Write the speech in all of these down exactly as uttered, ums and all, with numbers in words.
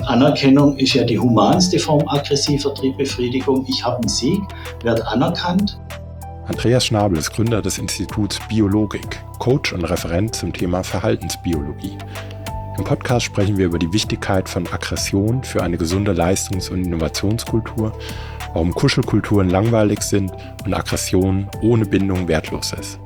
Anerkennung ist ja die humanste Form aggressiver Triebbefriedigung. Ich habe einen Sieg, werde anerkannt. Andreas Schnabel ist Gründer des Instituts Biologik, Coach und Referent zum Thema Verhaltensbiologie. Im Podcast sprechen wir über die Wichtigkeit von Aggression für eine gesunde Leistungs- und Innovationskultur, warum Kuschelkulturen langweilig sind und Aggression ohne Bindung wertlos ist.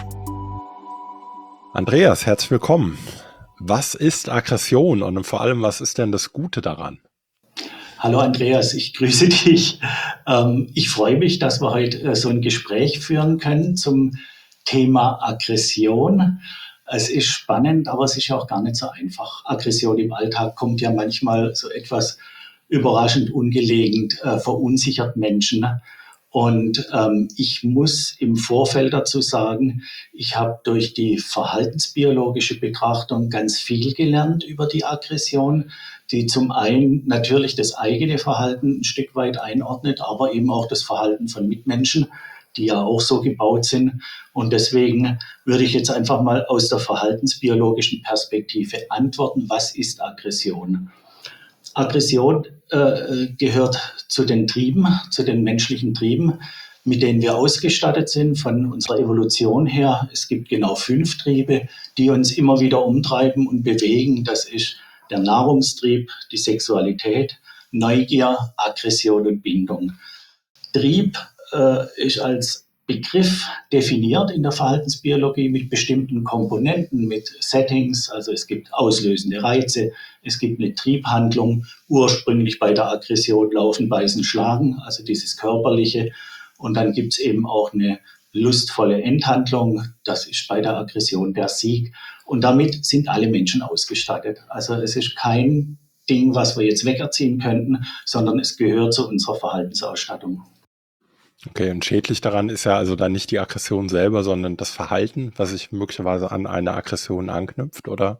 Andreas, herzlich willkommen. Was ist Aggression und vor allem, was ist denn das Gute daran? Hallo Andreas, ich grüße dich. Ähm, ich freue mich, dass wir heute äh, so ein Gespräch führen können zum Thema Aggression. Es ist spannend, aber es ist auch gar nicht so einfach. Aggression im Alltag kommt ja manchmal so etwas überraschend ungelegen, äh, verunsichert Menschen. Und ähm, ich muss im Vorfeld dazu sagen, ich habe durch die verhaltensbiologische Betrachtung ganz viel gelernt über die Aggression, die zum einen natürlich das eigene Verhalten ein Stück weit einordnet, aber eben auch das Verhalten von Mitmenschen, die ja auch so gebaut sind. Und deswegen würde ich jetzt einfach mal aus der verhaltensbiologischen Perspektive antworten, was ist Aggression? Aggression äh, gehört zu den Trieben, zu den menschlichen Trieben, mit denen wir ausgestattet sind von unserer Evolution her. Es gibt genau fünf Triebe, die uns immer wieder umtreiben und bewegen. Das ist der Nahrungstrieb, die Sexualität, Neugier, Aggression und Bindung. Trieb äh, ist als Begriff definiert in der Verhaltensbiologie mit bestimmten Komponenten, mit Settings. Also es gibt auslösende Reize, es gibt eine Triebhandlung, ursprünglich bei der Aggression laufen, beißen, schlagen, also dieses Körperliche. Und dann gibt es eben auch eine lustvolle Endhandlung, das ist bei der Aggression der Sieg. Und damit sind alle Menschen ausgestattet. Also es ist kein Ding, was wir jetzt wegerziehen könnten, sondern es gehört zu unserer Verhaltensausstattung. Okay, und schädlich daran ist ja also dann nicht die Aggression selber, sondern das Verhalten, was sich möglicherweise an eine Aggression anknüpft, oder?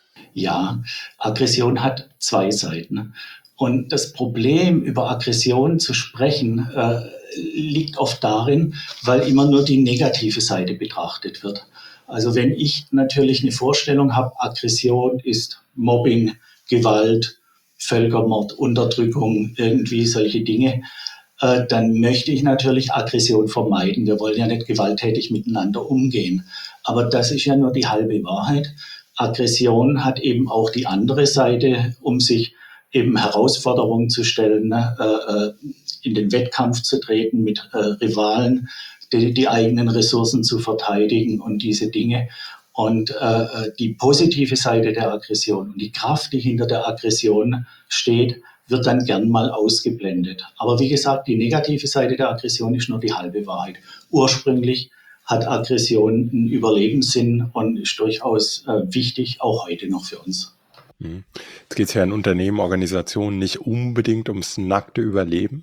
Ja, Aggression hat zwei Seiten. Und das Problem, über Aggression zu sprechen, äh, liegt oft darin, weil immer nur die negative Seite betrachtet wird. Also wenn ich natürlich eine Vorstellung habe, Aggression ist Mobbing, Gewalt, Völkermord, Unterdrückung, irgendwie solche Dinge, äh, dann möchte ich natürlich Aggression vermeiden. Wir wollen ja nicht gewalttätig miteinander umgehen. Aber das ist ja nur die halbe Wahrheit. Aggression hat eben auch die andere Seite, um sich eben Herausforderungen zu stellen, ne, äh, in den Wettkampf zu treten mit äh, Rivalen, die, die eigenen Ressourcen zu verteidigen und diese Dinge. Und äh, die positive Seite der Aggression und die Kraft, die hinter der Aggression steht, wird dann gern mal ausgeblendet. Aber wie gesagt, die negative Seite der Aggression ist nur die halbe Wahrheit. Ursprünglich hat Aggression einen Überlebenssinn und ist durchaus äh, wichtig, auch heute noch für uns. Jetzt geht es ja in Unternehmen, Organisationen nicht unbedingt ums nackte Überleben.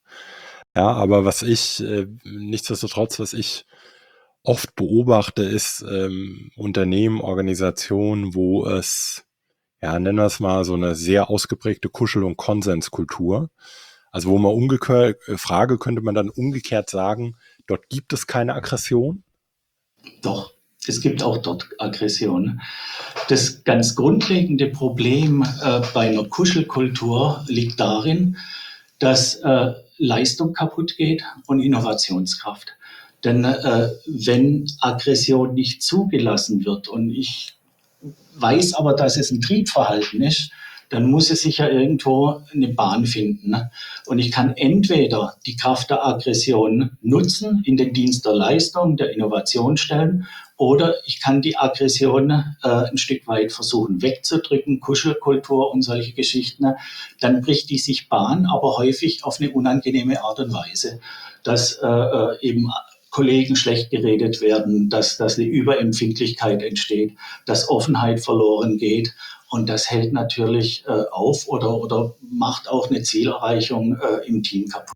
Ja, aber was ich, äh, nichtsdestotrotz, was ich oft beobachte, ist ähm, Unternehmen, Organisationen, wo es, ja, nennen wir es mal, so eine sehr ausgeprägte Kuschel- und Konsenskultur. Also wo man umgekehrt, Frage könnte man dann umgekehrt sagen, dort gibt es keine Aggression? Doch, es gibt auch dort Aggression. Das ganz grundlegende Problem äh, bei einer Kuschelkultur liegt darin, dass äh, Leistung kaputt geht und Innovationskraft. Denn äh, wenn Aggression nicht zugelassen wird und ich weiß aber, dass es ein Triebverhalten ist, dann muss es sich ja irgendwo eine Bahn finden. Ne? Und ich kann entweder die Kraft der Aggression nutzen, in den Dienst der Leistung, der Innovation stellen, oder ich kann die Aggression äh, ein Stück weit versuchen wegzudrücken, Kuschelkultur und solche Geschichten. Ne? Dann bricht die sich Bahn, aber häufig auf eine unangenehme Art und Weise, dass äh, eben Kollegen schlecht geredet werden, dass, dass eine Überempfindlichkeit entsteht, dass Offenheit verloren geht. Und das hält natürlich äh, auf oder, oder macht auch eine Zielerreichung äh, im Team kaputt.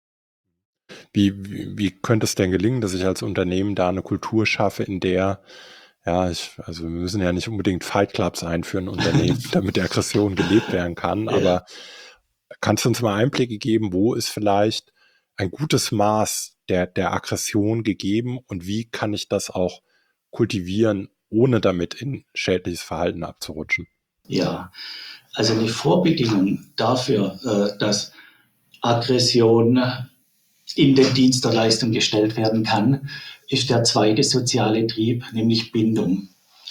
Wie, wie, wie könnte es denn gelingen, dass ich als Unternehmen da eine Kultur schaffe, in der, ja, ich, also wir müssen ja nicht unbedingt Fight Clubs einführen, Unternehmen, damit die Aggression gelebt werden kann, Ja. aber kannst du uns mal Einblicke geben, wo ist vielleicht ein gutes Maß der, der Aggression gegeben und wie kann ich das auch kultivieren, ohne damit in schädliches Verhalten abzurutschen? Ja, also eine Vorbedingung dafür, äh, dass Aggression in den Dienst der Leistung gestellt werden kann, ist der zweite soziale Trieb, nämlich Bindung.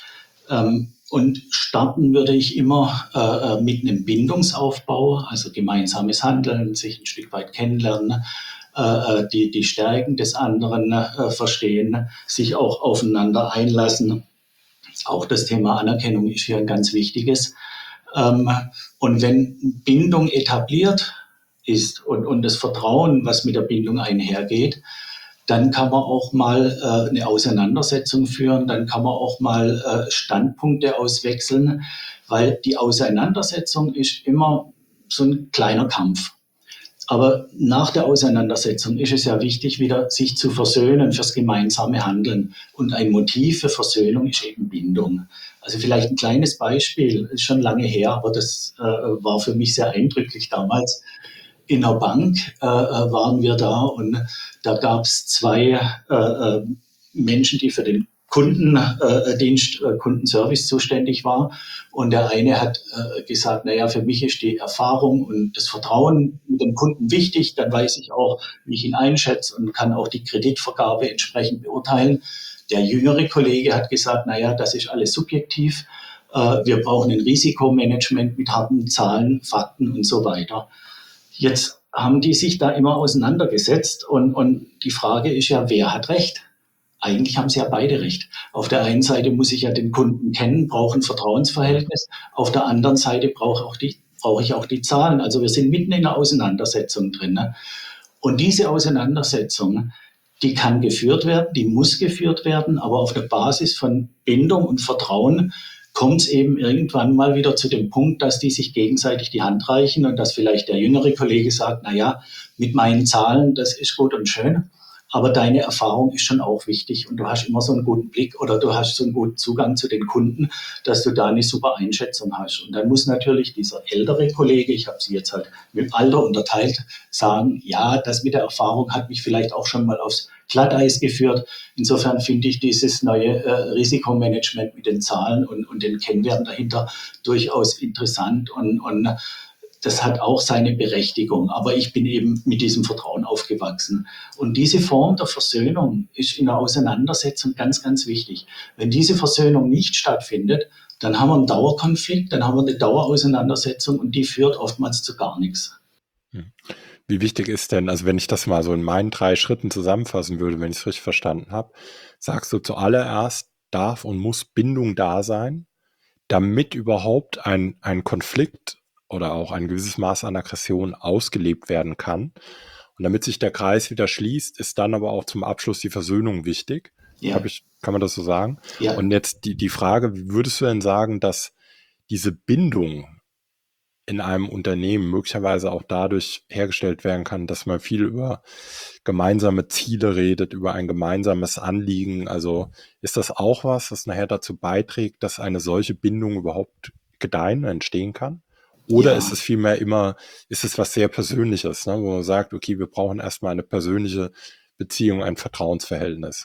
Ähm, und starten würde ich immer äh, äh, mit einem Bindungsaufbau, also gemeinsames Handeln, sich ein Stück weit kennenlernen, äh, äh, die, die Stärken des anderen äh, verstehen, sich auch aufeinander einlassen. Auch das Thema Anerkennung ist hier ein ganz wichtiges. Ähm, und wenn Bindung etabliert ist und, und das Vertrauen, was mit der Bindung einhergeht, dann kann man auch mal äh, eine Auseinandersetzung führen, dann kann man auch mal äh, Standpunkte auswechseln, weil die Auseinandersetzung ist immer so ein kleiner Kampf. Aber nach der Auseinandersetzung ist es ja wichtig, wieder sich zu versöhnen fürs gemeinsame Handeln. Und ein Motiv für Versöhnung ist eben Bindung. Also vielleicht ein kleines Beispiel, ist schon lange her, aber das äh, war für mich sehr eindrücklich damals. In der Bank äh, waren wir da und da gab es zwei äh, äh, Menschen, die für den Kundendienst, äh, Kundenservice zuständig war. Und der eine hat äh, gesagt, naja, für mich ist die Erfahrung und das Vertrauen mit dem Kunden wichtig. Dann weiß ich auch, wie ich ihn einschätze und kann auch die Kreditvergabe entsprechend beurteilen. Der jüngere Kollege hat gesagt, naja, das ist alles subjektiv. Äh, wir brauchen ein Risikomanagement mit harten Zahlen, Fakten und so weiter. Jetzt haben die sich da immer auseinandergesetzt und, und die Frage ist ja, wer hat recht? Eigentlich haben sie ja beide recht. Auf der einen Seite muss ich ja den Kunden kennen, brauche ein Vertrauensverhältnis. Auf der anderen Seite brauche, auch die, brauche ich auch die Zahlen. Also wir sind mitten in einer Auseinandersetzung drin. Ne? Und diese Auseinandersetzung, die kann geführt werden, die muss geführt werden, aber auf der Basis von Bindung und Vertrauen kommt es eben irgendwann mal wieder zu dem Punkt, dass die sich gegenseitig die Hand reichen und dass vielleicht der jüngere Kollege sagt, na ja, mit meinen Zahlen, das ist gut und schön, aber deine Erfahrung ist schon auch wichtig und du hast immer so einen guten Blick oder du hast so einen guten Zugang zu den Kunden, dass du da eine super Einschätzung hast. Und dann muss natürlich dieser ältere Kollege, ich habe sie jetzt halt mit dem Alter unterteilt, sagen, ja, das mit der Erfahrung hat mich vielleicht auch schon mal aufs Glatteis geführt. Insofern finde ich dieses neue äh, Risikomanagement mit den Zahlen und, und den Kennwerten dahinter durchaus interessant und, und das hat auch seine Berechtigung. Aber ich bin eben mit diesem Vertrauen aufgewachsen. Und diese Form der Versöhnung ist in der Auseinandersetzung ganz, ganz wichtig. Wenn diese Versöhnung nicht stattfindet, dann haben wir einen Dauerkonflikt, dann haben wir eine Dauerauseinandersetzung und die führt oftmals zu gar nichts. Wie wichtig ist denn, also wenn ich das mal so in meinen drei Schritten zusammenfassen würde, wenn ich es richtig verstanden habe, sagst du zuallererst, darf und muss Bindung da sein, damit überhaupt ein, ein Konflikt oder auch ein gewisses Maß an Aggression ausgelebt werden kann. Und damit sich der Kreis wieder schließt, ist dann aber auch zum Abschluss die Versöhnung wichtig. Ja. Hab ich, kann man das so sagen? Ja. Und jetzt die, die Frage, wie würdest du denn sagen, dass diese Bindung in einem Unternehmen möglicherweise auch dadurch hergestellt werden kann, dass man viel über gemeinsame Ziele redet, über ein gemeinsames Anliegen. Also ist das auch was, was nachher dazu beiträgt, dass eine solche Bindung überhaupt gedeihen, entstehen kann? Oder Ja. ist es vielmehr immer, ist es was sehr Persönliches, ne, wo man sagt, okay, wir brauchen erstmal eine persönliche Beziehung, ein Vertrauensverhältnis?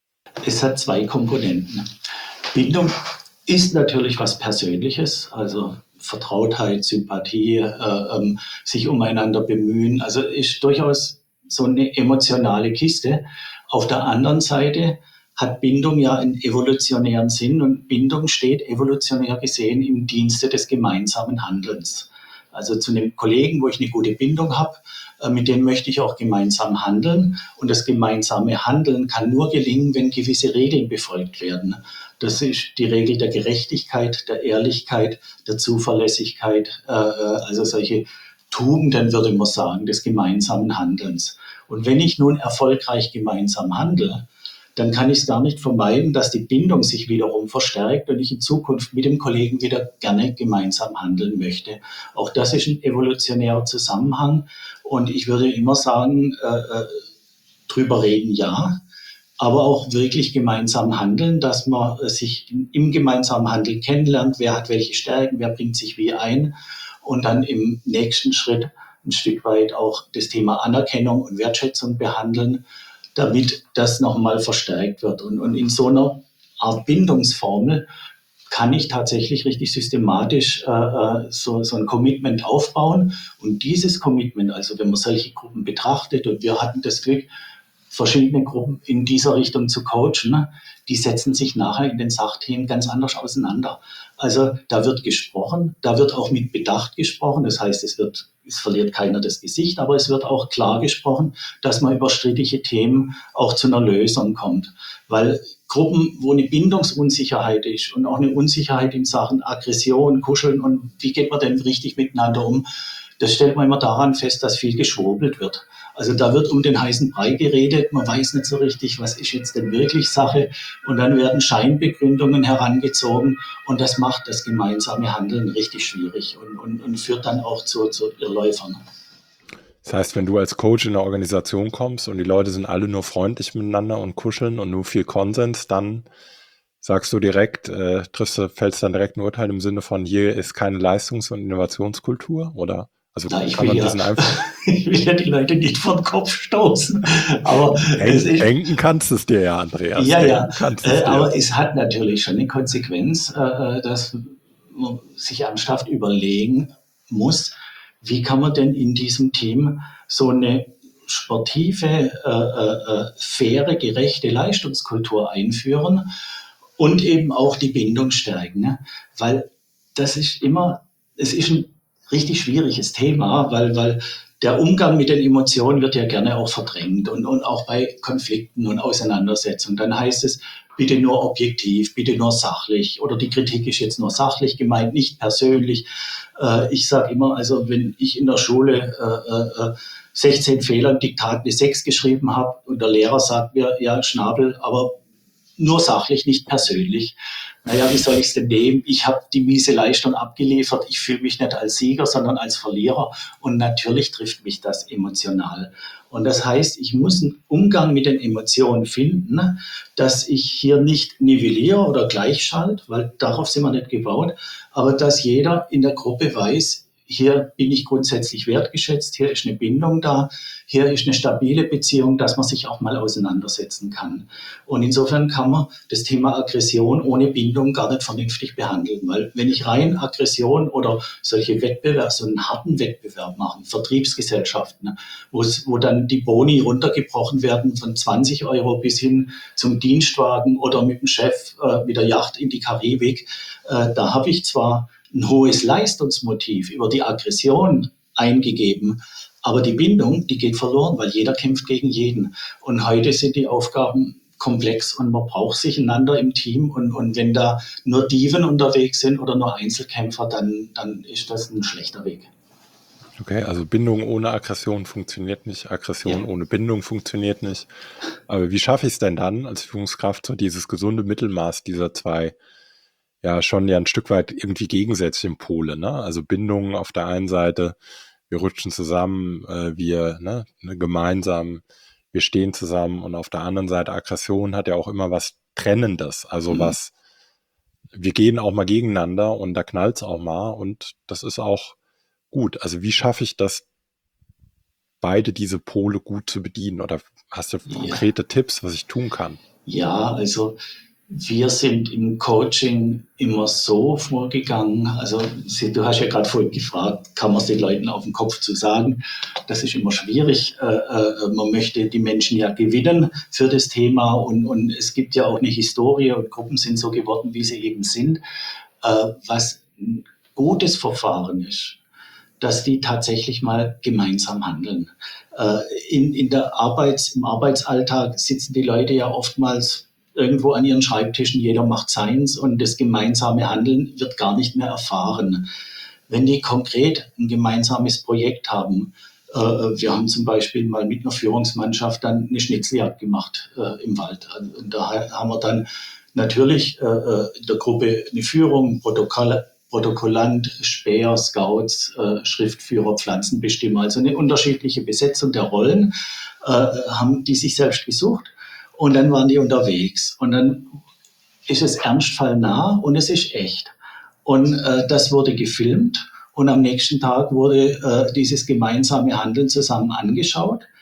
Es hat zwei Komponenten. Bindung ist natürlich was Persönliches, also Vertrautheit, Sympathie, äh, ähm, sich umeinander bemühen. Also ist durchaus so eine emotionale Kiste. Auf der anderen Seite hat Bindung ja einen evolutionären Sinn und Bindung steht evolutionär gesehen im Dienste des gemeinsamen Handelns. Also zu einem Kollegen, wo ich eine gute Bindung habe, äh, mit dem möchte ich auch gemeinsam handeln. Und das gemeinsame Handeln kann nur gelingen, wenn gewisse Regeln befolgt werden. Das ist die Regel der Gerechtigkeit, der Ehrlichkeit, der Zuverlässigkeit, äh, also solche Tugenden, würde man sagen, des gemeinsamen Handelns. Und wenn ich nun erfolgreich gemeinsam handle, dann kann ich es gar nicht vermeiden, dass die Bindung sich wiederum verstärkt und ich in Zukunft mit dem Kollegen wieder gerne gemeinsam handeln möchte. Auch das ist ein evolutionärer Zusammenhang und ich würde immer sagen, äh, drüber reden ja, aber auch wirklich gemeinsam handeln, dass man sich im gemeinsamen Handeln kennenlernt, wer hat welche Stärken, wer bringt sich wie ein und dann im nächsten Schritt ein Stück weit auch das Thema Anerkennung und Wertschätzung behandeln, damit das nochmal verstärkt wird. Und, und in so einer Art Bindungsformel kann ich tatsächlich richtig systematisch äh, so, so ein Commitment aufbauen. Und dieses Commitment, also wenn man solche Gruppen betrachtet, und wir hatten das Glück, verschiedene Gruppen in dieser Richtung zu coachen, ne, die setzen sich nachher in den Sachthemen ganz anders auseinander. Also da wird gesprochen, da wird auch mit Bedacht gesprochen. Das heißt, es wird, es verliert keiner das Gesicht, aber es wird auch klar gesprochen, dass man über strittige Themen auch zu einer Lösung kommt. Weil Gruppen, wo eine Bindungsunsicherheit ist und auch eine Unsicherheit in Sachen Aggression, Kuscheln und wie geht man denn richtig miteinander um, das stellt man immer daran fest, dass viel geschwurbelt wird. Also da wird um den heißen Brei geredet, man weiß nicht so richtig, was ist jetzt denn wirklich Sache, und dann werden Scheinbegründungen herangezogen und das macht das gemeinsame Handeln richtig schwierig und, und, und führt dann auch zu, zu Irrläufern. Das heißt, wenn du als Coach in eine Organisation kommst und die Leute sind alle nur freundlich miteinander und kuscheln und nur viel Konsens, dann sagst du direkt, äh, triffst du, fällst dann direkt ein Urteil im Sinne von, hier ist keine Leistungs- und Innovationskultur, oder? Also Na, ich, kann will man ja, diesen einfach ich will ja die Leute nicht vor den Kopf stoßen. Aber es denken, ist, denken kannst du es dir ja, Andreas. ja, ja, Denken kannst du es äh, dir. aber es hat natürlich schon eine Konsequenz, äh, dass man sich ernsthaft überlegen muss, wie kann man denn in diesem Team so eine sportive, äh, äh, faire, gerechte Leistungskultur einführen und eben auch die Bindung stärken. Ne? Weil das ist immer, es ist ein richtig schwieriges Thema, weil, weil der Umgang mit den Emotionen wird ja gerne auch verdrängt und, und auch bei Konflikten und Auseinandersetzungen. Dann heißt es, bitte nur objektiv, bitte nur sachlich, oder die Kritik ist jetzt nur sachlich gemeint, nicht persönlich. Äh, ich sage immer, also wenn ich in der Schule äh, äh, sechzehn Fehler im Diktat eine sechs geschrieben habe und der Lehrer sagt mir, ja, Schnabel, aber nur sachlich, nicht persönlich. Naja, wie soll ich es denn nehmen? Ich habe die miese Leistung abgeliefert. Ich fühle mich nicht als Sieger, sondern als Verlierer. Und natürlich trifft mich das emotional. Und das heißt, ich muss einen Umgang mit den Emotionen finden, dass ich hier nicht nivelliere oder gleichschalte, weil darauf sind wir nicht gebaut, aber dass jeder in der Gruppe weiß, hier bin ich grundsätzlich wertgeschätzt, hier ist eine Bindung da, hier ist eine stabile Beziehung, dass man sich auch mal auseinandersetzen kann. Und insofern kann man das Thema Aggression ohne Bindung gar nicht vernünftig behandeln, weil wenn ich rein Aggression oder solche Wettbewerbe, so einen harten Wettbewerb machen, Vertriebsgesellschaften, wo, wo dann die Boni runtergebrochen werden von zwanzig Euro bis hin zum Dienstwagen oder mit dem Chef äh, mit der Yacht in die Karibik, äh, da habe ich zwar ein hohes Leistungsmotiv über die Aggression eingegeben, aber die Bindung, die geht verloren, weil jeder kämpft gegen jeden. Und heute sind die Aufgaben komplex und man braucht sich einander im Team. Und, und wenn da nur Diven unterwegs sind oder nur Einzelkämpfer, dann, dann ist das ein schlechter Weg. Okay, also Bindung ohne Aggression funktioniert nicht, Aggression Ja. ohne Bindung funktioniert nicht. Aber wie schaffe ich es denn dann als Führungskraft, so dieses gesunde Mittelmaß dieser zwei, ja schon ja ein Stück weit irgendwie gegensätzlichen Pole, ne? Also Bindung auf der einen Seite, wir rutschen zusammen, äh, wir ne, ne, gemeinsam, wir stehen zusammen, und auf der anderen Seite Aggression hat ja auch immer was Trennendes, also Mhm. was, wir gehen auch mal gegeneinander und da knallt's auch mal, und das ist auch gut. Also wie schaffe ich das, beide diese Pole gut zu bedienen, oder hast du Ja. konkrete Tipps, was ich tun kann? Ja, also wir sind im Coaching immer so vorgegangen, also Sie, du hast ja gerade vorhin gefragt, kann man es den Leuten auf den Kopf zu sagen? Das ist immer schwierig. Äh, äh, man möchte die Menschen ja gewinnen für das Thema, und, und es gibt ja auch eine Historie und Gruppen sind so geworden, wie sie eben sind. Äh, was ein gutes Verfahren ist, dass die tatsächlich mal gemeinsam handeln. Äh, in, in der Arbeits, im Arbeitsalltag sitzen die Leute ja oftmals irgendwo an ihren Schreibtischen, jeder macht seins, und das gemeinsame Handeln wird gar nicht mehr erfahren. Wenn die konkret ein gemeinsames Projekt haben, äh, wir haben zum Beispiel mal mit einer Führungsmannschaft dann eine Schnitzeljagd gemacht äh, im Wald. Und da haben wir dann natürlich äh, in der Gruppe eine Führung, Protokolle, Protokollant, Späher, Scouts, äh, Schriftführer, Pflanzenbestimmer, also eine unterschiedliche Besetzung der Rollen, äh, haben die sich selbst gesucht, und dann waren die unterwegs, und dann ist es ernstfallnah und es ist echt. Und äh, das wurde gefilmt, und am nächsten Tag wurde äh, dieses gemeinsame Handeln zusammen angeschaut.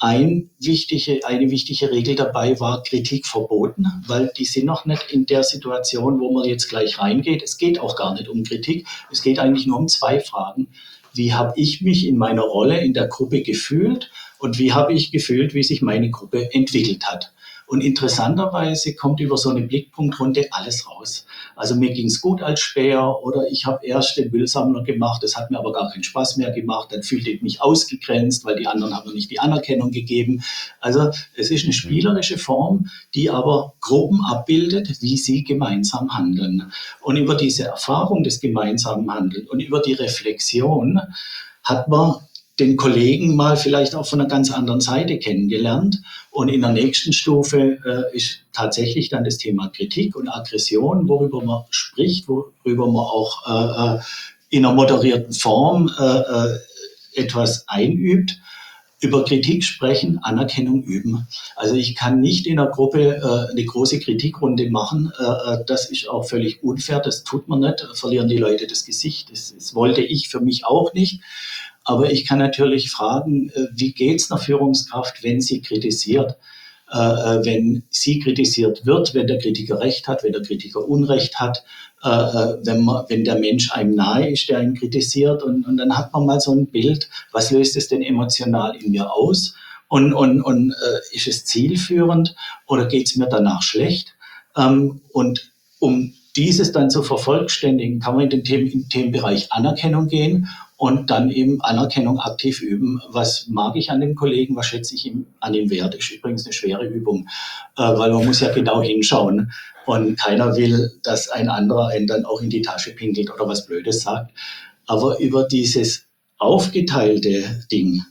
ein wichtige, eine wichtige Regel dabei war Kritik verboten, weil die sind noch nicht in der Situation, wo man jetzt gleich reingeht. Es geht auch gar nicht um Kritik. Es geht eigentlich nur um zwei Fragen. Wie habe ich mich in meiner Rolle in der Gruppe gefühlt und wie habe ich gefühlt, wie sich meine Gruppe entwickelt hat? Und interessanterweise kommt über so eine Blickpunktrunde alles raus. Also mir ging es gut als Späher oder ich habe erst den Müllsammler gemacht, das hat mir aber gar keinen Spaß mehr gemacht. Dann fühlte ich mich ausgegrenzt, weil die anderen haben mir nicht die Anerkennung gegeben. Also es ist eine spielerische Form, die aber Gruppen abbildet, wie sie gemeinsam handeln. Und über diese Erfahrung des gemeinsamen Handelns und über die Reflexion hat man den Kollegen mal vielleicht auch von einer ganz anderen Seite kennengelernt. Und in der nächsten Stufe äh, ist tatsächlich dann das Thema Kritik und Aggression, worüber man spricht, worüber man auch äh, in einer moderierten Form äh, etwas einübt. Über Kritik sprechen, Anerkennung üben. Also ich kann nicht in einer Gruppe äh, eine große Kritikrunde machen. Äh, das ist auch völlig unfair, das tut man nicht, verlieren die Leute das Gesicht. Das, das wollte ich für mich auch nicht. Aber ich kann natürlich fragen, wie geht's einer Führungskraft, wenn sie kritisiert? Äh, wenn sie kritisiert wird, wenn der Kritiker Recht hat, wenn der Kritiker Unrecht hat, äh, wenn, man, wenn der Mensch einem nahe ist, der ihn kritisiert. Und, und dann hat man mal so ein Bild, was löst es denn emotional in mir aus? Und, und, und äh, ist es zielführend oder geht's mir danach schlecht? Ähm, und um dieses dann zu vervollständigen, kann man in den Themen, im Themenbereich Anerkennung gehen und dann eben Anerkennung aktiv üben. Was mag ich an dem Kollegen, was schätze ich ihm an ihm wert? Ist übrigens eine schwere Übung, äh, weil man muss ja genau hinschauen und keiner will, dass ein anderer einen dann auch in die Tasche pinkelt oder was Blödes sagt. Aber über dieses aufgeteilte Ding,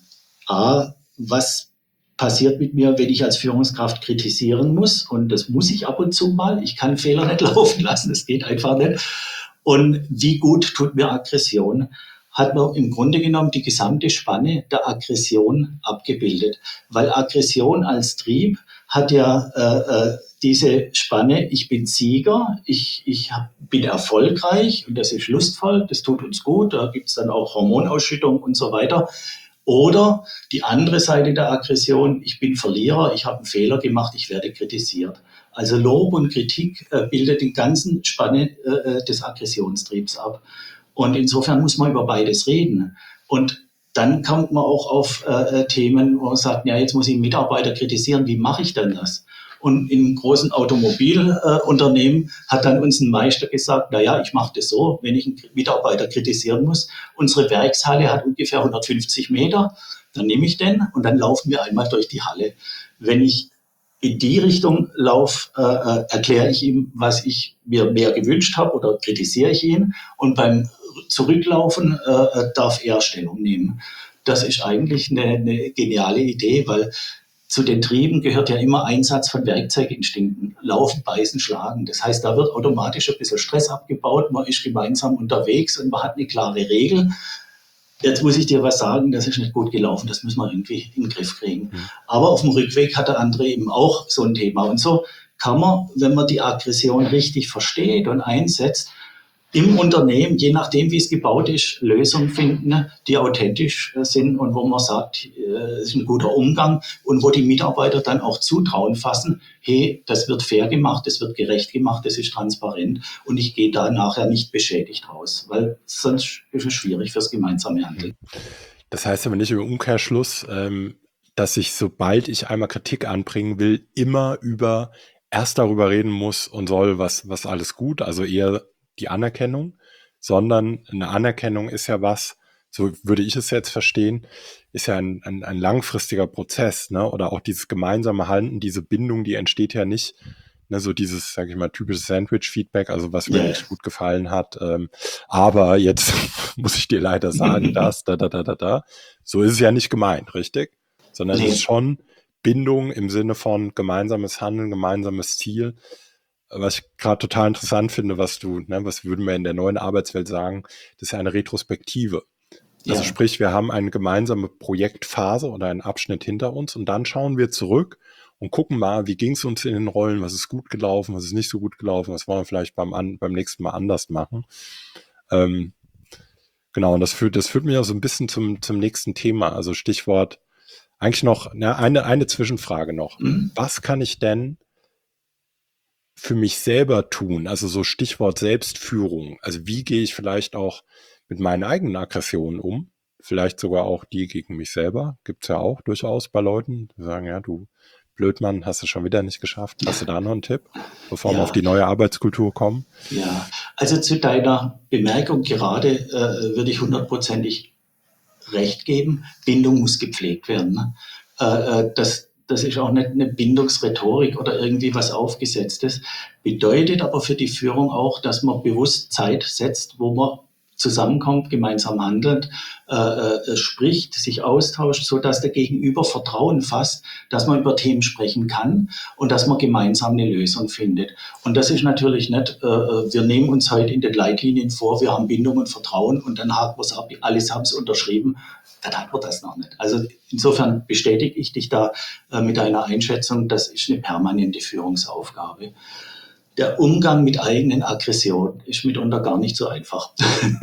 A, was passiert mit mir, wenn ich als Führungskraft kritisieren muss. Und das muss ich ab und zu mal. Ich kann Fehler nicht laufen lassen. Das geht einfach nicht. Und wie gut tut mir Aggression? Hat man im Grunde genommen die gesamte Spanne der Aggression abgebildet. Weil Aggression als Trieb hat ja äh, diese Spanne, ich bin Sieger, ich, ich hab, bin erfolgreich und das ist lustvoll, das tut uns gut, da gibt's dann auch Hormonausschüttung und so weiter. Oder die andere Seite der Aggression, ich bin Verlierer, ich habe einen Fehler gemacht, ich werde kritisiert. Also Lob und Kritik äh, bildet den ganzen Spanne äh, des Aggressionstriebs ab. Und insofern muss man über beides reden. Und dann kommt man auch auf äh, Themen, wo man sagt, ja, jetzt muss ich einen Mitarbeiter kritisieren, wie mache ich denn das? Und in einem großen Automobilunternehmen äh, hat dann uns ein Meister gesagt, na ja, ich mache das so, wenn ich einen Mitarbeiter kritisieren muss. Unsere Werkshalle hat ungefähr hundertfünfzig Meter, dann nehme ich den und dann laufen wir einmal durch die Halle. Wenn ich in die Richtung laufe, äh, erkläre ich ihm, was ich mir mehr gewünscht habe oder kritisiere ich ihn. Und beim Zurücklaufen äh, darf er Stellung nehmen. Das ist eigentlich eine, eine geniale Idee, weil zu den Trieben gehört ja immer Einsatz von Werkzeuginstinkten. Laufen, beißen, schlagen. Das heißt, da wird automatisch ein bisschen Stress abgebaut. Man ist gemeinsam unterwegs und man hat eine klare Regel. Jetzt muss ich dir was sagen, das ist nicht gut gelaufen. Das müssen wir irgendwie in den Griff kriegen. Mhm. Aber auf dem Rückweg hat der andere eben auch so ein Thema. Und so kann man, wenn man die Aggression richtig versteht und einsetzt, im Unternehmen, je nachdem, wie es gebaut ist, Lösungen finden, die authentisch sind und wo man sagt, es ist ein guter Umgang und wo die Mitarbeiter dann auch Zutrauen fassen, hey, das wird fair gemacht, das wird gerecht gemacht, das ist transparent und ich gehe da nachher nicht beschädigt raus, weil sonst ist es schwierig fürs gemeinsame Handeln. Das heißt aber nicht im Umkehrschluss, dass ich, sobald ich einmal Kritik anbringen will, immer über erst darüber reden muss und soll, was, was alles gut, also eher die Anerkennung, sondern eine Anerkennung ist ja was, so würde ich es jetzt verstehen, ist ja ein, ein, ein langfristiger Prozess, ne? Oder auch dieses gemeinsame Handeln, diese Bindung, die entsteht ja nicht, ne? So dieses, sage ich mal, typische Sandwich-Feedback, also was mir yeah. nicht gut gefallen hat, ähm, aber jetzt muss ich dir leider sagen, das, da, da, da, da, da, so ist es ja nicht gemeint, richtig? Sondern nee. Es ist schon Bindung im Sinne von gemeinsames Handeln, gemeinsames Ziel. Was ich gerade total interessant finde, was du, ne, was würden wir in der neuen Arbeitswelt sagen, das ist ja eine Retrospektive. Ja. Also sprich, wir haben eine gemeinsame Projektphase oder einen Abschnitt hinter uns und dann schauen wir zurück und gucken mal, wie ging es uns in den Rollen, was ist gut gelaufen, was ist nicht so gut gelaufen, was wollen wir vielleicht beim, an, beim nächsten Mal anders machen. Ähm, genau, und das führt, das führt mich auch so ein bisschen zum, zum nächsten Thema, also Stichwort Eigentlich noch ne, eine, eine Zwischenfrage noch. Mhm. Was kann ich denn für mich selber tun? Also so Stichwort Selbstführung. Also wie gehe ich vielleicht auch mit meinen eigenen Aggressionen um? Vielleicht sogar auch die gegen mich selber. Gibt's ja auch durchaus bei Leuten, die sagen, ja, du Blödmann, hast du schon wieder nicht geschafft. Hast du da noch einen Tipp, bevor wir auf Ja, die neue Arbeitskultur kommen? ja. Also zu deiner Bemerkung gerade äh, würde ich hundertprozentig recht geben. Bindung muss gepflegt werden. Ne? Äh, äh, das, das ist auch nicht eine Bindungsrhetorik oder irgendwie was Aufgesetztes. Bedeutet aber für die Führung auch, dass man bewusst Zeit setzt, wo man zusammenkommt, gemeinsam handelt, äh, äh, spricht, sich austauscht, so dass der Gegenüber Vertrauen fasst, dass man über Themen sprechen kann und dass man gemeinsam eine Lösung findet. Und das ist natürlich nicht, äh, wir nehmen uns heute in den Leitlinien vor, wir haben Bindung und Vertrauen und dann haben wir es ab, alles haben es unterschrieben. Dann hat man das noch nicht. Also insofern bestätige ich dich da äh, mit deiner Einschätzung, das ist eine permanente Führungsaufgabe. Der Umgang mit eigenen Aggressionen ist mitunter gar nicht so einfach.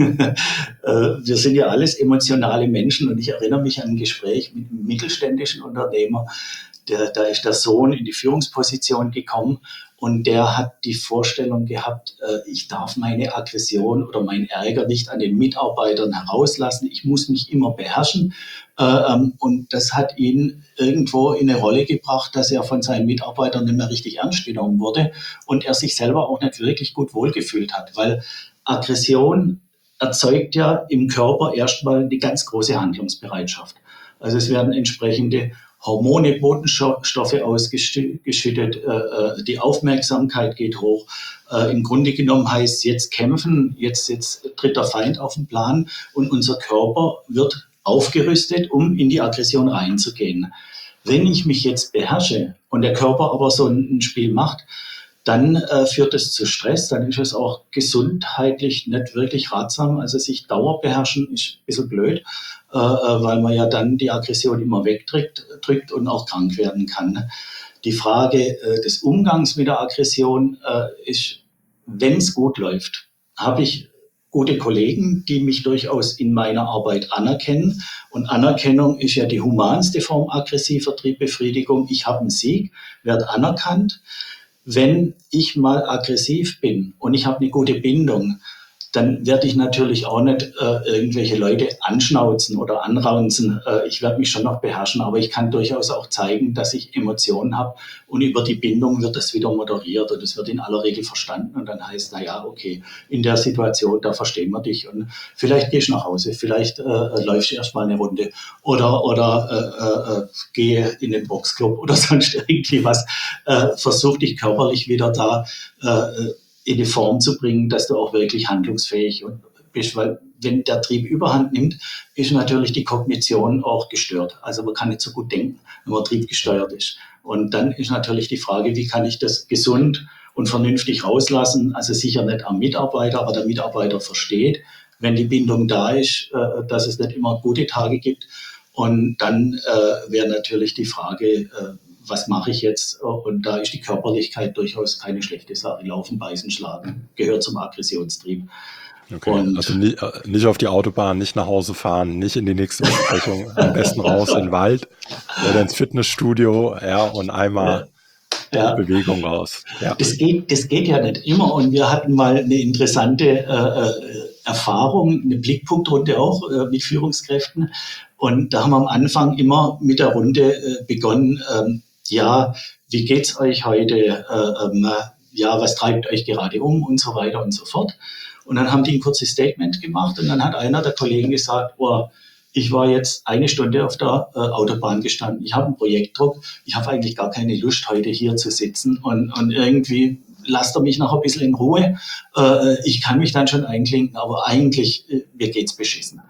Wir sind ja alles emotionale Menschen und ich erinnere mich an ein Gespräch mit einem mittelständischen Unternehmer, der, da ist der Sohn in die Führungsposition gekommen und der hat die Vorstellung gehabt, äh, ich darf meine Aggression oder mein Ärger nicht an den Mitarbeitern herauslassen, ich muss mich immer beherrschen. Äh, ähm, und das hat ihn irgendwo in eine Rolle gebracht, dass er von seinen Mitarbeitern nicht mehr richtig ernst genommen wurde und er sich selber auch nicht wirklich gut wohlgefühlt hat, weil Aggression erzeugt ja im Körper erstmal eine ganz große Handlungsbereitschaft. Also es werden entsprechende Hormone, Botenstoffe ausgeschüttet, äh, die Aufmerksamkeit geht hoch. Äh, Im Grunde genommen heißt jetzt kämpfen, jetzt, jetzt tritt der Feind auf den Plan und unser Körper wird aufgerüstet, um in die Aggression reinzugehen. Wenn ich mich jetzt beherrsche und der Körper aber so ein Spiel macht, dann äh, führt es zu Stress, dann ist es auch gesundheitlich nicht wirklich ratsam. Also sich Dauer beherrschen ist ein bisschen blöd, äh, weil man ja dann die Aggression immer wegdrückt drückt und auch krank werden kann. Die Frage äh, des Umgangs mit der Aggression äh, ist, wenn es gut läuft, habe ich gute Kollegen, die mich durchaus in meiner Arbeit anerkennen. Und Anerkennung ist ja die humanste Form aggressiver Triebbefriedigung. Ich habe einen Sieg, werde anerkannt. Wenn ich mal aggressiv bin und ich habe eine gute Bindung, dann werde ich natürlich auch nicht äh, irgendwelche Leute anschnauzen oder anraunzen. Äh, ich werde mich schon noch beherrschen, aber ich kann durchaus auch zeigen, dass ich Emotionen habe und über die Bindung wird das wieder moderiert und es wird in aller Regel verstanden und dann heißt, na ja, okay, in der Situation, da verstehen wir dich und vielleicht gehst du nach Hause, vielleicht äh, läufst du erst mal eine Runde oder, oder äh, äh, gehe in den Boxclub oder sonst irgendwie was, äh, versuch dich körperlich wieder da äh, in die Form zu bringen, dass du auch wirklich handlungsfähig bist, weil wenn der Trieb Überhand nimmt, ist natürlich die Kognition auch gestört. Also man kann nicht so gut denken, wenn man triebgesteuert ist. Und dann ist natürlich die Frage, wie kann ich das gesund und vernünftig rauslassen? Also sicher nicht am Mitarbeiter, aber der Mitarbeiter versteht, wenn die Bindung da ist, dass es nicht immer gute Tage gibt. Und dann äh, wäre natürlich die Frage, äh, was mache ich jetzt? Und da ist die Körperlichkeit durchaus keine schlechte Sache. Laufen, beißen, schlagen gehört zum Aggressionstrieb. Okay, Und also nicht, nicht auf die Autobahn, nicht nach Hause fahren, nicht in die nächste Besprechung, am besten raus in den Wald oder ins Fitnessstudio, ja, und einmal ja, Bewegung raus. Ja. Das geht, das geht ja nicht immer. Und wir hatten mal eine interessante äh, Erfahrung, eine Blickpunktrunde auch äh, mit Führungskräften. Und da haben wir am Anfang immer mit der Runde äh, begonnen, ähm, ja, wie geht's euch heute? Äh, ähm, ja, was treibt euch gerade um und so weiter und so fort. Und dann haben die ein kurzes Statement gemacht und dann hat einer der Kollegen gesagt, oh, ich war jetzt eine Stunde auf der äh, Autobahn gestanden, ich habe einen Projektdruck, ich habe eigentlich gar keine Lust, heute hier zu sitzen und, und irgendwie lasst er mich noch ein bisschen in Ruhe. Äh, ich kann mich dann schon einklinken, aber eigentlich, äh, mir geht's beschissen.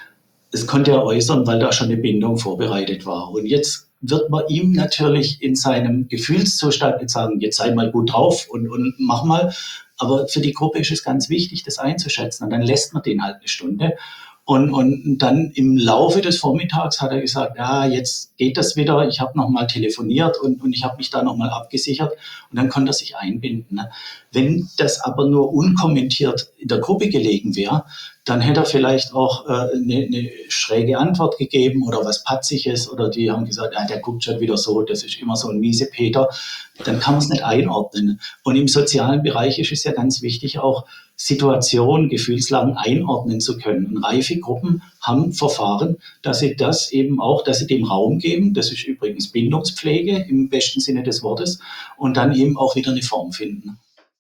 Das konnte er äußern, weil da schon eine Bindung vorbereitet war. Und jetzt wird man ihm natürlich in seinem Gefühlszustand nicht sagen, jetzt sei mal gut drauf und, und mach mal. Aber für die Gruppe ist es ganz wichtig, das einzuschätzen. Und dann lässt man den halt eine Stunde. Und, und dann im Laufe des Vormittags hat er gesagt, ja, jetzt geht das wieder, ich habe nochmal telefoniert und, und ich habe mich da nochmal abgesichert und dann konnte er sich einbinden. Ne? Wenn das aber nur unkommentiert in der Gruppe gelegen wäre, dann hätte er vielleicht auch äh, eine, eine schräge Antwort gegeben oder was Patziges oder die haben gesagt, ja, der guckt schon wieder so, das ist immer so ein miese Peter. Dann kann man es nicht einordnen. Und im sozialen Bereich ist es ja ganz wichtig, auch Situationen, Gefühlslagen einordnen zu können. Und reife Gruppen haben Verfahren, dass sie das eben auch, dass sie dem Raum geben. Das ist übrigens Bindungspflege im besten Sinne des Wortes und dann eben auch wieder eine Form finden.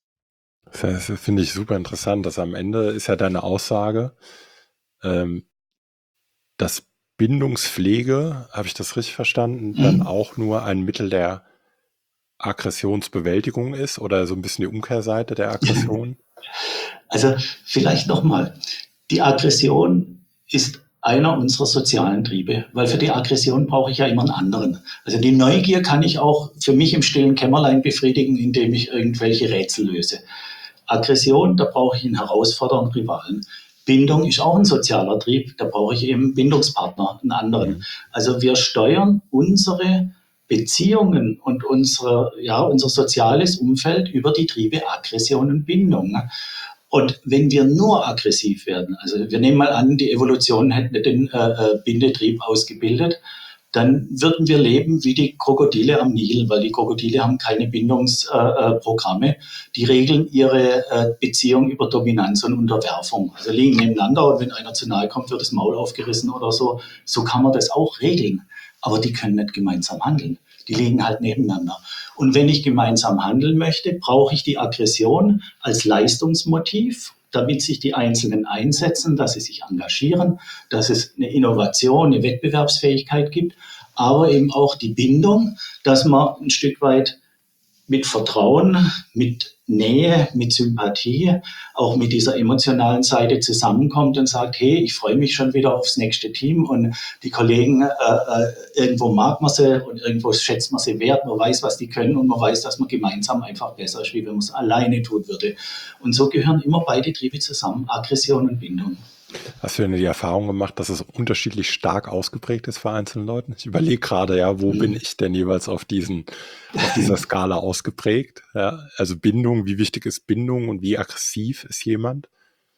Das finde ich super interessant, dass am Ende ist ja deine Aussage, ähm, dass Bindungspflege, habe ich das richtig verstanden, mhm. dann auch nur ein Mittel der Aggressionsbewältigung ist oder so ein bisschen die Umkehrseite der Aggression? Also vielleicht nochmal, die Aggression ist einer unserer sozialen Triebe, weil für die Aggression brauche ich ja immer einen anderen. Also die Neugier kann ich auch für mich im stillen Kämmerlein befriedigen, indem ich irgendwelche Rätsel löse. Aggression, da brauche ich einen herausfordernden Rivalen. Bindung ist auch ein sozialer Trieb, da brauche ich eben einen Bindungspartner, einen anderen. Mhm. Also wir steuern unsere Beziehungen und unsere, ja, unser soziales Umfeld über die Triebe Aggression und Bindung. Und wenn wir nur aggressiv werden, also wir nehmen mal an, die Evolution hätte den äh, Bindetrieb ausgebildet, dann würden wir leben wie die Krokodile am Nil, weil die Krokodile haben keine Bindungsprogramme. Äh, die regeln ihre äh, Beziehung über Dominanz und Unterwerfung. Also liegen nebeneinander und wenn einer zu nahe kommt, wird das Maul aufgerissen oder so. So kann man das auch regeln. Aber die können nicht gemeinsam handeln. Die liegen halt nebeneinander. Und wenn ich gemeinsam handeln möchte, brauche ich die Aggression als Leistungsmotiv, damit sich die Einzelnen einsetzen, dass sie sich engagieren, dass es eine Innovation, eine Wettbewerbsfähigkeit gibt, aber eben auch die Bindung, dass man ein Stück weit mit Vertrauen, mit Nähe, mit Sympathie, auch mit dieser emotionalen Seite zusammenkommt und sagt, hey, ich freue mich schon wieder aufs nächste Team und die Kollegen, äh, äh, irgendwo mag man sie und irgendwo schätzt man sie wert, man weiß, was die können und man weiß, dass man gemeinsam einfach besser ist, wie wenn man es alleine tun würde. Und so gehören immer beide Triebe zusammen, Aggression und Bindung. Hast du denn die Erfahrung gemacht, dass es unterschiedlich stark ausgeprägt ist für einzelne Leute? Ich überlege gerade, ja, wo mhm. bin ich denn jeweils auf diesen, auf dieser Skala ausgeprägt? Ja, also Bindung, wie wichtig ist Bindung und wie aggressiv ist jemand?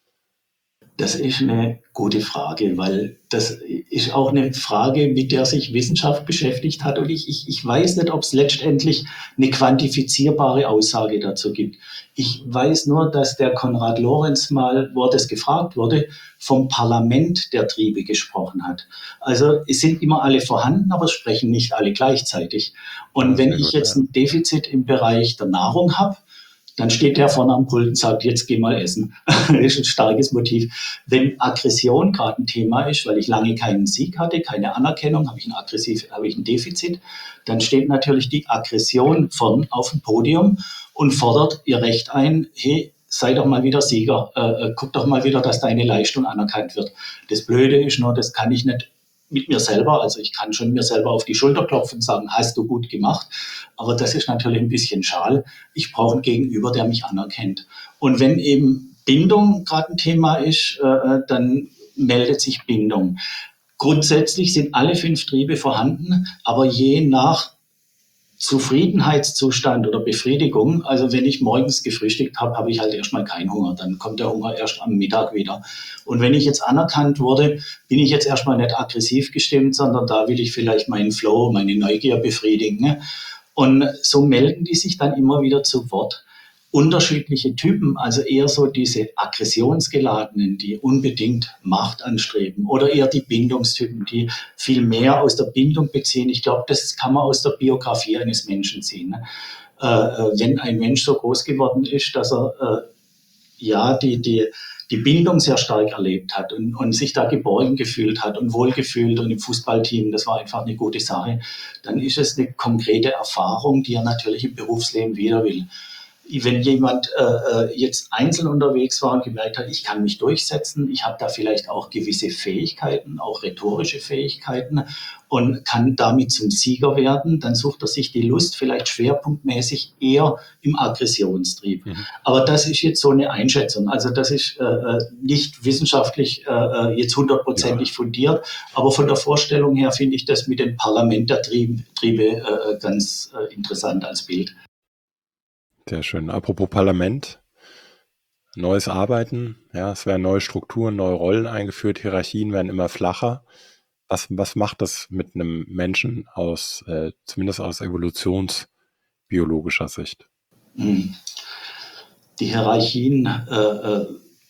Das ist eine gute Frage, weil das ist auch eine Frage, mit der sich Wissenschaft beschäftigt hat. Und ich, ich, ich weiß nicht, ob es letztendlich eine quantifizierbare Aussage dazu gibt. Ich weiß nur, dass der Konrad Lorenz mal, wo das gefragt wurde, vom Parlament der Triebe gesprochen hat. Also es sind immer alle vorhanden, aber es sprechen nicht alle gleichzeitig. Und ja, wenn ich gut, jetzt ja. ein Defizit im Bereich der Nahrung habe, dann steht der vorne am Pult und sagt, jetzt geh mal essen. Das ist ein starkes Motiv. Wenn Aggression gerade ein Thema ist, weil ich lange keinen Sieg hatte, keine Anerkennung, habe ich ein aggressiv, habe ich ein Defizit, dann steht natürlich die Aggression vorn auf dem Podium und fordert ihr Recht ein, hey, sei doch mal wieder Sieger, äh, guck doch mal wieder, dass deine Leistung anerkannt wird. Das Blöde ist nur, das kann ich nicht mit mir selber, also ich kann schon mir selber auf die Schulter klopfen und sagen, hast du gut gemacht, aber das ist natürlich ein bisschen schal. Ich brauche einen Gegenüber, der mich anerkennt. Und wenn eben Bindung gerade ein Thema ist, äh, dann meldet sich Bindung. Grundsätzlich sind alle fünf Triebe vorhanden, aber je nach Zufriedenheitszustand oder Befriedigung, also wenn ich morgens gefrühstückt habe, habe ich halt erstmal keinen Hunger, dann kommt der Hunger erst am Mittag wieder. Und wenn ich jetzt anerkannt wurde, bin ich jetzt erstmal nicht aggressiv gestimmt, sondern da will ich vielleicht meinen Flow, meine Neugier befriedigen. Und so melden die sich dann immer wieder zu Wort. Unterschiedliche Typen, also eher so diese aggressionsgeladenen, die unbedingt Macht anstreben oder eher die Bindungstypen, die viel mehr aus der Bindung beziehen. Ich glaube, das kann man aus der Biografie eines Menschen ziehen. Äh, wenn ein Mensch so groß geworden ist, dass er äh, ja die, die, die Bindung sehr stark erlebt hat und, und sich da geborgen gefühlt hat und wohlgefühlt und im Fußballteam, das war einfach eine gute Sache, dann ist es eine konkrete Erfahrung, die er natürlich im Berufsleben wieder will. wenn jemand äh, jetzt einzeln unterwegs war und gemerkt hat, ich kann mich durchsetzen, ich habe da vielleicht auch gewisse Fähigkeiten, auch rhetorische Fähigkeiten und kann damit zum Sieger werden, dann sucht er sich die Lust vielleicht schwerpunktmäßig eher im Aggressionstrieb. Mhm. Aber das ist jetzt so eine Einschätzung. Also das ist äh, nicht wissenschaftlich äh, jetzt hundertprozentig ja. fundiert, aber von der Vorstellung her finde ich das mit dem Parlament der Triebe, Triebe äh, ganz äh, interessant als Bild. Sehr schön. Apropos Parlament, neues Arbeiten, ja, es werden neue Strukturen, neue Rollen eingeführt, Hierarchien werden immer flacher. Was, was macht das mit einem Menschen aus, äh, zumindest aus evolutionsbiologischer Sicht? Die Hierarchien, äh,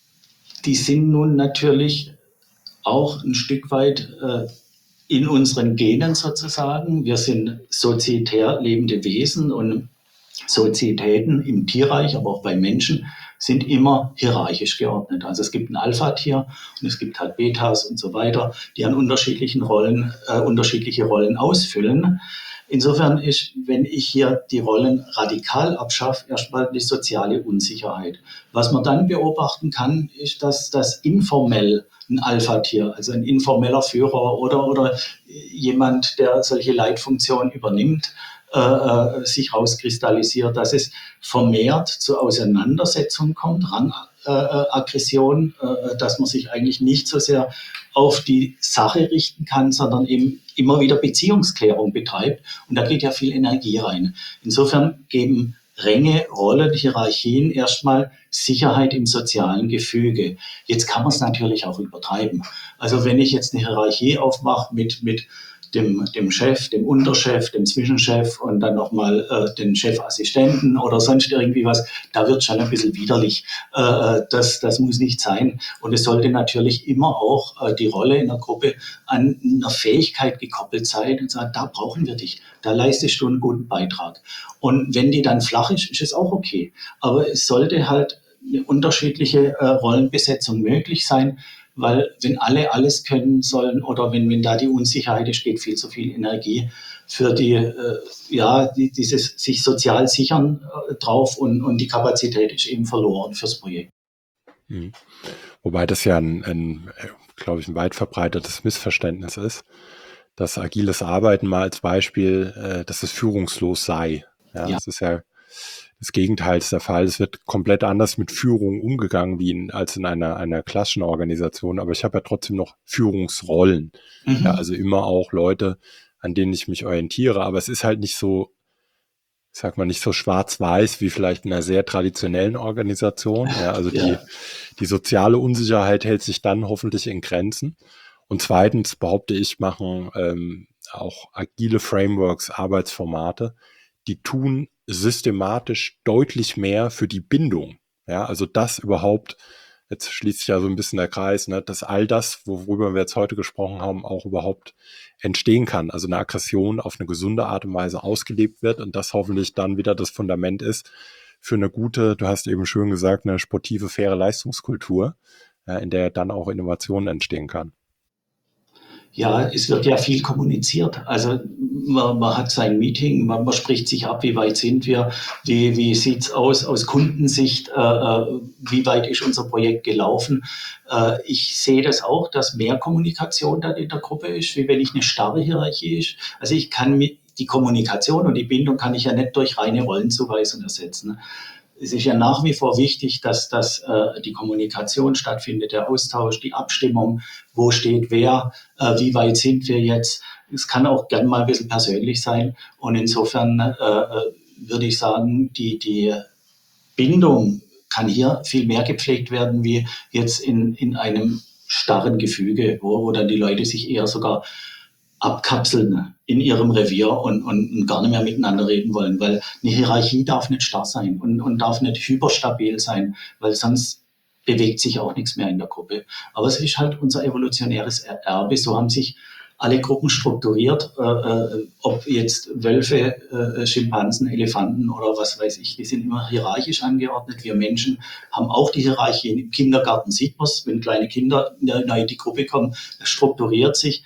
die sind nun natürlich auch ein Stück weit äh, in unseren Genen sozusagen. Wir sind sozietär lebende Wesen und Sozietäten im Tierreich, aber auch bei Menschen, sind immer hierarchisch geordnet. Also es gibt ein Alpha-Tier und es gibt halt Betas und so weiter, die an unterschiedlichen Rollen, äh, unterschiedliche Rollen ausfüllen. Insofern ist, wenn ich hier die Rollen radikal abschaffe, erstmal die soziale Unsicherheit. Was man dann beobachten kann, ist, dass das informell ein Alpha-Tier, also ein informeller Führer oder, oder jemand, der solche Leitfunktionen übernimmt, Äh, sich rauskristallisiert, dass es vermehrt zu Auseinandersetzungen kommt, Rangaggression, äh, äh, dass man sich eigentlich nicht so sehr auf die Sache richten kann, sondern eben immer wieder Beziehungsklärung betreibt. Und da geht ja viel Energie rein. Insofern geben Ränge, Rollen, Hierarchien erstmal Sicherheit im sozialen Gefüge. Jetzt kann man es natürlich auch übertreiben. Also wenn ich jetzt eine Hierarchie aufmache mit, mit Dem, dem Chef, dem Unterchef, dem Zwischenchef und dann nochmal äh, den Chefassistenten oder sonst irgendwie was, da wird schon ein bisschen widerlich. Äh, das, das muss nicht sein. Und es sollte natürlich immer auch äh, die Rolle in der Gruppe an einer Fähigkeit gekoppelt sein und sagen, da brauchen wir dich, da leistest du einen guten Beitrag. Und wenn die dann flach ist, ist es auch okay. Aber es sollte halt eine unterschiedliche äh, Rollenbesetzung möglich sein, weil wenn alle alles können sollen oder wenn, wenn da die Unsicherheit ist, geht viel zu viel Energie für die, äh, ja, die, dieses sich sozial sichern äh, drauf und, und die Kapazität ist eben verloren fürs Projekt. Mhm. Wobei das ja ein, ein glaube ich, ein weit verbreitetes Missverständnis ist, dass agiles Arbeiten mal als Beispiel, äh, dass es führungslos sei. Ja, ja. Das ist ja das Gegenteil ist der Fall. Es wird komplett anders mit Führung umgegangen wie in, als in einer, einer klassischen Organisation. Aber ich habe ja trotzdem noch Führungsrollen. Mhm. Ja, also immer auch Leute, an denen ich mich orientiere. Aber es ist halt nicht so, ich sag mal, nicht so schwarz-weiß wie vielleicht in einer sehr traditionellen Organisation. Ja, also ja. die, die soziale Unsicherheit hält sich dann hoffentlich in Grenzen. Und zweitens behaupte ich, machen ähm, auch agile Frameworks, Arbeitsformate, die tun systematisch deutlich mehr für die Bindung. Ja, also das überhaupt, jetzt schließt sich ja so ein bisschen der Kreis, ne, dass all das, worüber wir jetzt heute gesprochen haben, auch überhaupt entstehen kann. Also eine Aggression auf eine gesunde Art und Weise ausgelebt wird und das hoffentlich dann wieder das Fundament ist für eine gute, du hast eben schön gesagt, eine sportive, faire Leistungskultur, ja, in der dann auch Innovationen entstehen kann. Ja, es wird ja viel kommuniziert. Also man, man hat sein Meeting, man, man spricht sich ab, wie weit sind wir, wie, wie sieht's aus aus Kundensicht, äh, wie weit ist unser Projekt gelaufen. Äh, ich sehe das auch, dass mehr Kommunikation dann in der Gruppe ist, wie wenn ich eine starre Hierarchie ist. Also ich kann mit die Kommunikation und die Bindung kann ich ja nicht durch reine Rollenzuweisung ersetzen. Es ist ja nach wie vor wichtig, dass, dass äh, die Kommunikation stattfindet, der Austausch, die Abstimmung, wo steht wer, äh, wie weit sind wir jetzt. Es kann auch gern mal ein bisschen persönlich sein. Und insofern äh, würde ich sagen, die, die Bindung kann hier viel mehr gepflegt werden, wie jetzt in, in einem starren Gefüge, wo, wo dann die Leute sich eher sogar abkapseln in ihrem Revier und, und gar nicht mehr miteinander reden wollen, weil eine Hierarchie darf nicht starr sein und, und darf nicht hyperstabil sein, weil sonst bewegt sich auch nichts mehr in der Gruppe. Aber es ist halt unser evolutionäres Erbe, so haben sich alle Gruppen strukturiert, äh, ob jetzt Wölfe, äh, Schimpansen, Elefanten oder was weiß ich, die sind immer hierarchisch angeordnet. Wir Menschen haben auch die Hierarchie. Im Kindergarten sieht man es, wenn kleine Kinder neu in die Gruppe kommen, das strukturiert sich.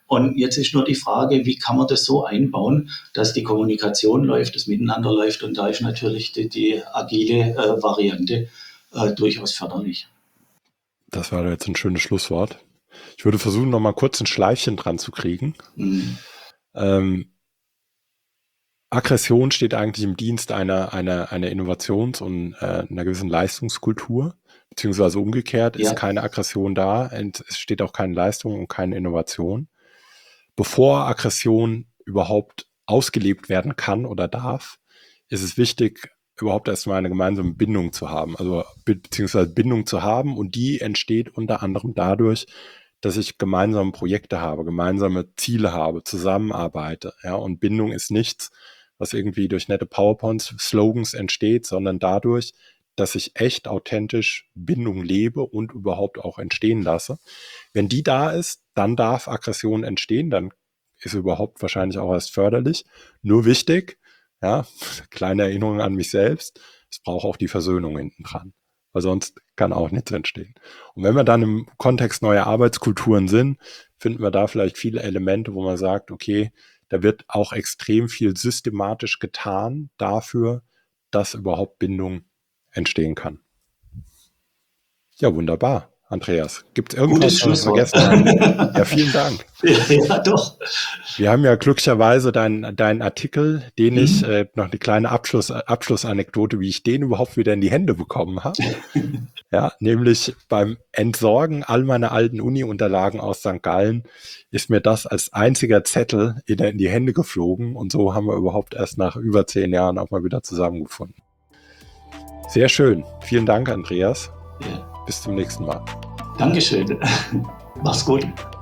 Und jetzt ist nur die Frage, wie kann man das so einbauen, dass die Kommunikation läuft, das Miteinander läuft. Und da ist natürlich die, die agile äh, Variante äh, durchaus förderlich. Das war jetzt ein schönes Schlusswort. Ich würde versuchen, noch mal kurz ein Schleifchen dran zu kriegen. Mhm. Ähm, Aggression steht eigentlich im Dienst einer, einer, einer Innovations- und äh, einer gewissen Leistungskultur, beziehungsweise umgekehrt ist ja. keine Aggression da, und es steht auch keine Leistung und keine Innovation. Bevor Aggression überhaupt ausgelebt werden kann oder darf, ist es wichtig, überhaupt erstmal eine gemeinsame Bindung zu haben, also be- beziehungsweise Bindung zu haben, und die entsteht unter anderem dadurch, dass ich gemeinsame Projekte habe, gemeinsame Ziele habe, zusammenarbeite, ja, und Bindung ist nichts, was irgendwie durch nette PowerPoint-Slogans entsteht, sondern dadurch, dass ich echt authentisch Bindung lebe und überhaupt auch entstehen lasse. Wenn die da ist, dann darf Aggression entstehen, dann ist überhaupt wahrscheinlich auch erst förderlich. Nur wichtig, ja, kleine Erinnerung an mich selbst, es braucht auch die Versöhnung hinten dran, weil sonst kann auch nichts entstehen. Und wenn wir dann im Kontext neuer Arbeitskulturen sind, finden wir da vielleicht viele Elemente, wo man sagt, okay, da wird auch extrem viel systematisch getan dafür, dass überhaupt Bindung entstehen kann. Ja, wunderbar, Andreas. Gibt es irgendwas, was wir vergessen haben? Ja, vielen Dank. Ja, doch. Wir haben ja glücklicherweise deinen deinen Artikel, den hm. ich, äh, noch eine kleine Abschluss, Abschlussanekdote, wie ich den überhaupt wieder in die Hände bekommen habe. Ja, nämlich beim Entsorgen all meiner alten Uni-Unterlagen aus Sankt Gallen ist mir das als einziger Zettel in, in die Hände geflogen, und so haben wir überhaupt erst nach über zehn Jahren auch mal wieder zusammengefunden. Sehr schön. Vielen Dank, Andreas. Ja. Bis zum nächsten Mal. Dankeschön. Mach's gut.